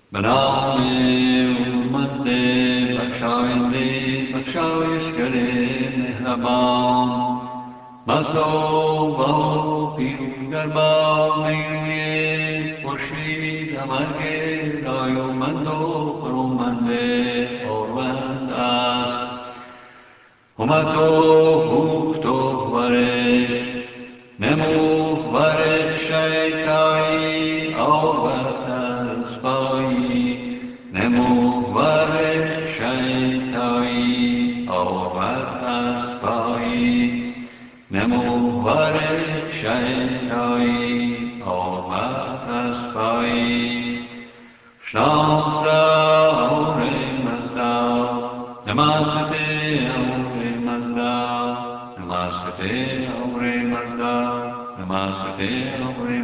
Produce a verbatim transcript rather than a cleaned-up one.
به نام اومد بخشاینده بخشایشگر مهربان، مست و با پیروزگر با میروی خورشید مرگ دایومند و خرومند خورمند است. اومد و هوخت و ورش نمود ور شیطایی آورد از پایی، نمود ور شیطایی آورد از پایی، نمود ور شیطایی آورد از پایی. شناس را اور مزدا نماسته اور مزدا نماسته اور مزدا نماسته اور